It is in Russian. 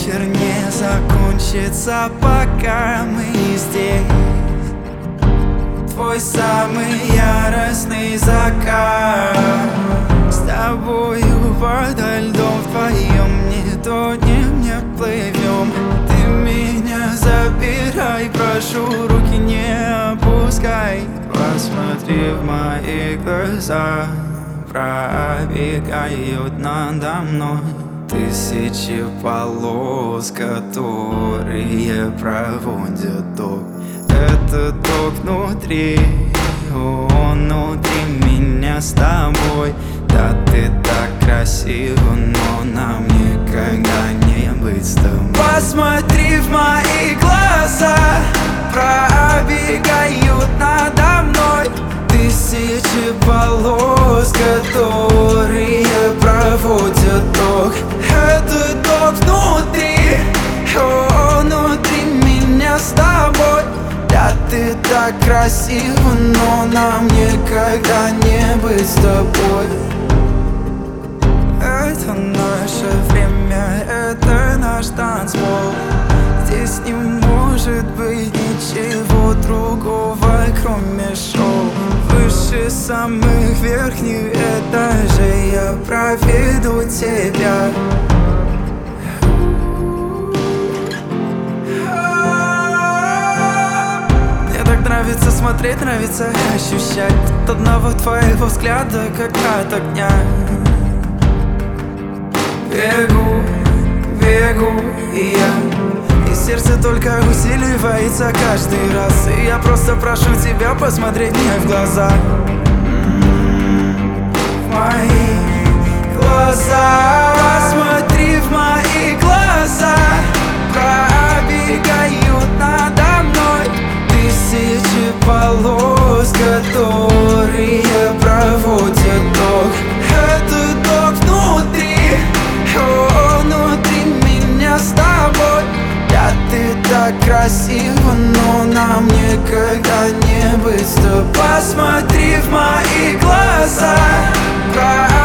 вечер не закончится, пока мы здесь. Твой самый яростный закат. С тобою подо льдом вдвоем не тонем, не плывем. Ты меня забирай, прошу, руки не опускай. Посмотри в мои глаза, пробегают надо мной тысячи полос, которые проводят ток. Это ток внутри, он внутри меня с тобой. Да ты так красива, но нам никогда не быть с тобой. Посмотри в мои глаза, пробегают надо мной тысячи полос, которые проводят ток. Это ток внутри, внутри меня с тобой. Да ты так красива, но нам никогда не быть с тобой. Это наше время, это наш танцпол. Здесь не может быть ничего другого, кроме шоу. Выше самых верхних этажей я проведу тебя. Мне так нравится смотреть, нравится ощущать от одного твоего взгляда, как от огня. Бегу, бегу, и я, и сердце только усиливается каждый раз. И я просто прошу тебя посмотреть мне в глаза. В мои глаза. Посмотри в мои глаза, пробегают надо мной тысячи полос, которые проводят ток. Это ток внутри, внутри меня с тобой. Да ты так красива, но нам никогда не быть с тобой. Посмотри в мои глаза,